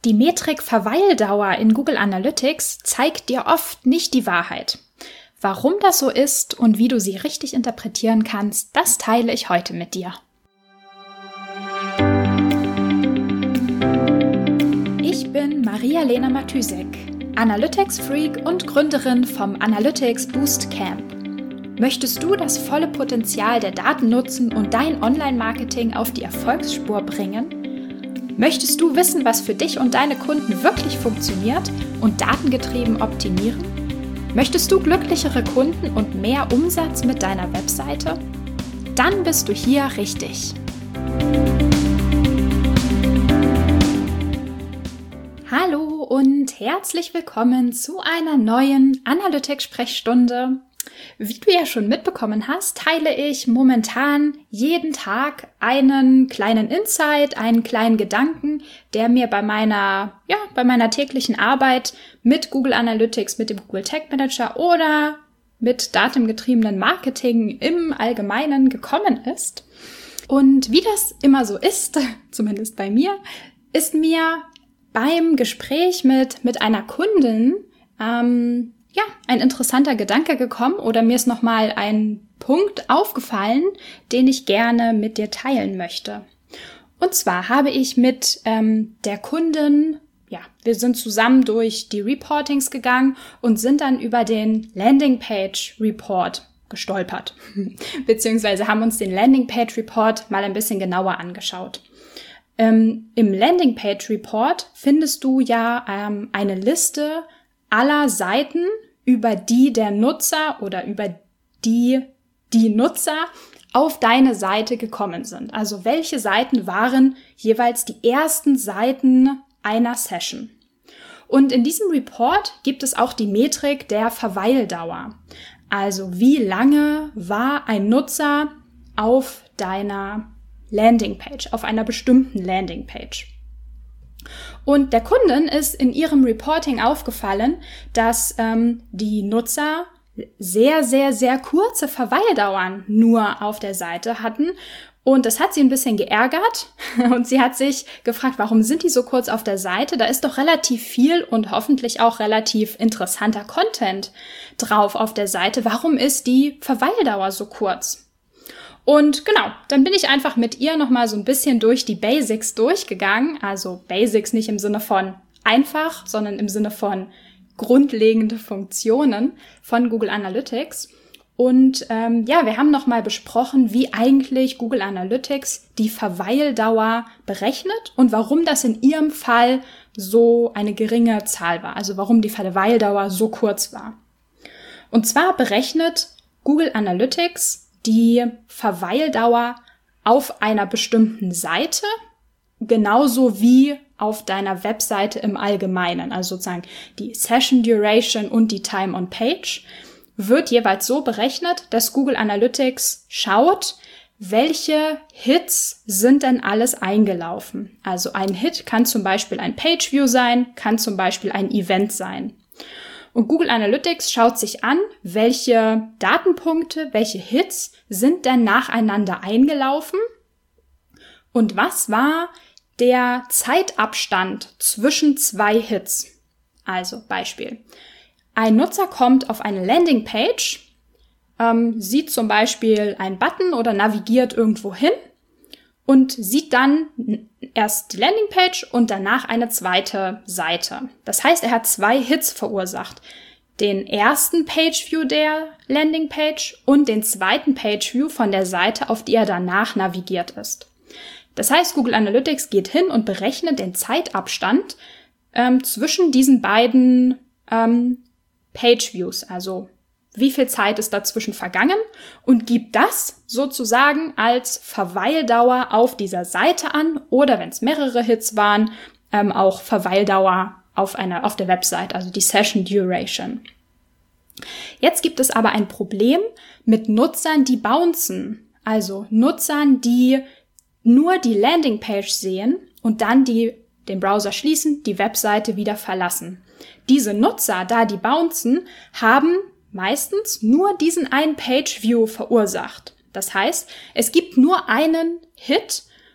Die Metrik Verweildauer in Google Analytics zeigt dir oft nicht die Wahrheit. Warum das so ist und wie du sie richtig interpretieren kannst, das teile ich heute mit dir. Ich bin Maria-Lena Matysek, Analytics-Freak und Gründerin vom Analytics Boost Camp. Möchtest du das volle Potenzial der Daten nutzen und dein Online-Marketing auf die Erfolgsspur bringen? Möchtest du wissen, was für dich und deine Kunden wirklich funktioniert und datengetrieben optimieren? Möchtest du glücklichere Kunden und mehr Umsatz mit deiner Webseite? Dann bist du hier richtig. Hallo und herzlich willkommen zu einer neuen Analytics-Sprechstunde. Wie du ja schon mitbekommen hast, teile ich momentan jeden Tag einen kleinen Insight, einen kleinen Gedanken, der mir bei meiner täglichen Arbeit mit Google Analytics, mit dem Google Tag Manager oder mit datengetriebenen Marketing im Allgemeinen gekommen ist. Und wie das immer so ist, zumindest bei mir, ist mir beim Gespräch mit einer Kundin ein interessanter Gedanke gekommen oder mir ist nochmal ein Punkt aufgefallen, den ich gerne mit dir teilen möchte. Und zwar habe ich mit der Kundin, wir sind zusammen durch die Reportings gegangen und sind dann über den Landingpage-Report gestolpert, beziehungsweise haben uns den Landingpage-Report mal ein bisschen genauer angeschaut. Im Landingpage-Report findest du ja eine Liste aller Seiten, über die der Nutzer oder über die Nutzer auf deine Seite gekommen sind. Also welche Seiten waren jeweils die ersten Seiten einer Session. Und in diesem Report gibt es auch die Metrik der Verweildauer. Also wie lange war ein Nutzer auf deiner Landingpage, auf einer bestimmten Landingpage. Und der Kundin ist in ihrem Reporting aufgefallen, dass die Nutzer sehr, sehr, sehr kurze Verweildauern nur auf der Seite hatten. Und das hat sie ein bisschen geärgert und sie hat sich gefragt, warum sind die so kurz auf der Seite? Da ist doch relativ viel und hoffentlich auch relativ interessanter Content drauf auf der Seite. Warum ist die Verweildauer so kurz? Und genau, dann bin ich einfach mit ihr nochmal so ein bisschen durch die Basics durchgegangen. Also Basics nicht im Sinne von einfach, sondern im Sinne von grundlegende Funktionen von Google Analytics. Und wir haben nochmal besprochen, wie eigentlich Google Analytics die Verweildauer berechnet und warum das in ihrem Fall so eine geringe Zahl war. Also warum die Verweildauer so kurz war. Und zwar berechnet Google Analytics die Verweildauer auf einer bestimmten Seite, genauso wie auf deiner Webseite im Allgemeinen. Also sozusagen die Session Duration und die Time on Page wird jeweils so berechnet, dass Google Analytics schaut, welche Hits sind denn alles eingelaufen. Also ein Hit kann zum Beispiel ein Page-View sein, kann zum Beispiel ein Event sein. Und Google Analytics schaut sich an, welche Datenpunkte, welche Hits sind denn nacheinander eingelaufen und was war der Zeitabstand zwischen zwei Hits. Also Beispiel. Ein Nutzer kommt auf eine Landingpage, sieht zum Beispiel einen Button oder navigiert irgendwo hin und sieht dann erst die Landingpage und danach eine zweite Seite. Das heißt, er hat zwei Hits verursacht. Den ersten Pageview der Landingpage und den zweiten Pageview von der Seite, auf die er danach navigiert ist. Das heißt, Google Analytics geht hin und berechnet den Zeitabstand zwischen diesen beiden Pageviews, also wie viel Zeit ist dazwischen vergangen und gibt das sozusagen als Verweildauer auf dieser Seite an oder wenn es mehrere Hits waren, auch Verweildauer auf der Website, also die Session Duration. Jetzt gibt es aber ein Problem mit Nutzern, die bouncen, also Nutzern, die nur die Landingpage sehen und dann den Browser schließen, die Webseite wieder verlassen. Diese Nutzer, da die bouncen, haben meistens nur diesen einen Page-View verursacht. Das heißt, es gibt nur einen Hit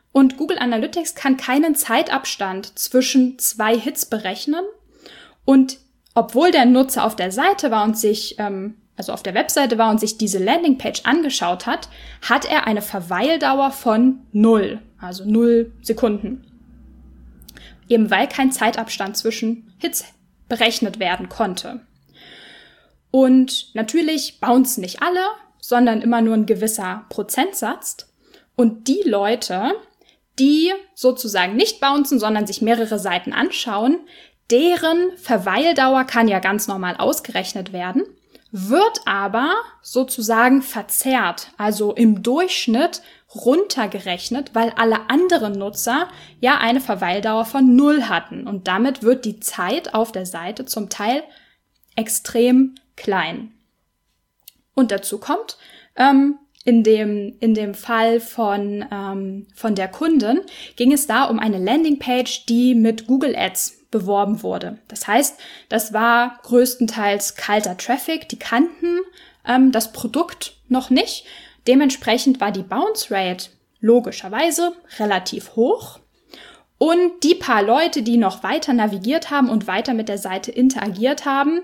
Und Google Analytics kann keinen Zeitabstand zwischen 2 Hits berechnen. Und obwohl der Nutzer auf der Seite war und sich, auf der Webseite war und sich diese Landingpage angeschaut hat, hat er eine Verweildauer von 0, also 0 Sekunden. Eben weil kein Zeitabstand zwischen Hits berechnet werden konnte. Und natürlich bouncen nicht alle, sondern immer nur ein gewisser Prozentsatz. Und die Leute, die sozusagen nicht bouncen, sondern sich mehrere Seiten anschauen, deren Verweildauer kann ja ganz normal ausgerechnet werden, wird aber sozusagen verzerrt, also im Durchschnitt runtergerechnet, weil alle anderen Nutzer ja eine Verweildauer von 0 hatten. Und damit wird die Zeit auf der Seite zum Teil extrem klein. Und dazu kommt, in dem Fall von der Kundin ging es da um eine Landingpage, die mit Google Ads beworben wurde. Das heißt, das war größtenteils kalter Traffic, die kannten das Produkt noch nicht. Dementsprechend war die Bounce Rate logischerweise relativ hoch. Und die paar Leute, die noch weiter navigiert haben und weiter mit der Seite interagiert haben,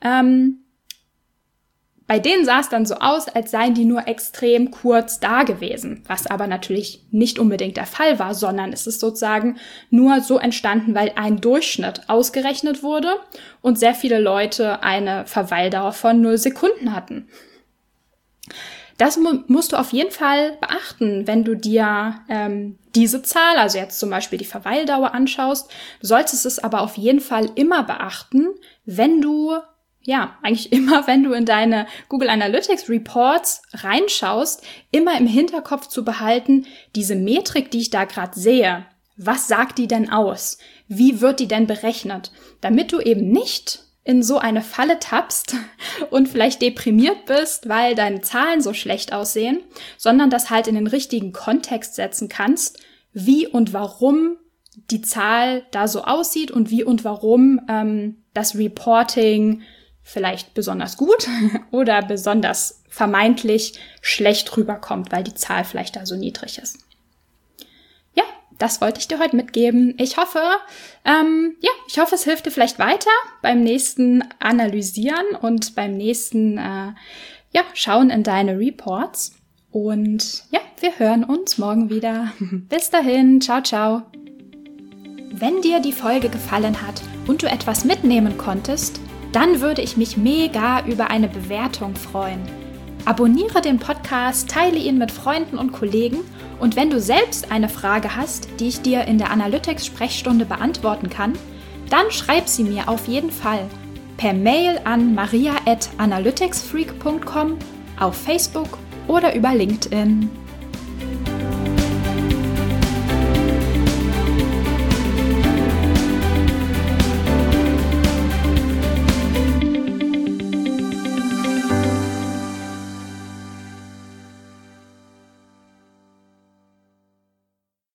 bei denen sah es dann so aus, als seien die nur extrem kurz da gewesen, was aber natürlich nicht unbedingt der Fall war, sondern es ist sozusagen nur so entstanden, weil ein Durchschnitt ausgerechnet wurde und sehr viele Leute eine Verweildauer von 0 Sekunden hatten. Das musst du auf jeden Fall beachten, wenn du dir diese Zahl, also jetzt zum Beispiel die Verweildauer anschaust. Du solltest es aber auf jeden Fall immer beachten, wenn du in deine Google Analytics Reports reinschaust, immer im Hinterkopf zu behalten, diese Metrik, die ich da gerade sehe, was sagt die denn aus? Wie wird die denn berechnet? Damit du eben nicht in so eine Falle tappst und vielleicht deprimiert bist, weil deine Zahlen so schlecht aussehen, sondern das halt in den richtigen Kontext setzen kannst, wie und warum die Zahl da so aussieht und wie und warum das Reporting vielleicht besonders gut oder besonders vermeintlich schlecht rüberkommt, weil die Zahl vielleicht da so niedrig ist. Ja, das wollte ich dir heute mitgeben. Ich hoffe, es hilft dir vielleicht weiter beim nächsten Analysieren und beim nächsten Schauen in deine Reports. Und ja, wir hören uns morgen wieder. Bis dahin, ciao, ciao. Wenn dir die Folge gefallen hat und du etwas mitnehmen konntest, dann würde ich mich mega über eine Bewertung freuen. Abonniere den Podcast, teile ihn mit Freunden und Kollegen und wenn du selbst eine Frage hast, die ich dir in der Analytics-Sprechstunde beantworten kann, dann schreib sie mir auf jeden Fall per Mail an maria@analyticsfreak.com, auf Facebook oder über LinkedIn.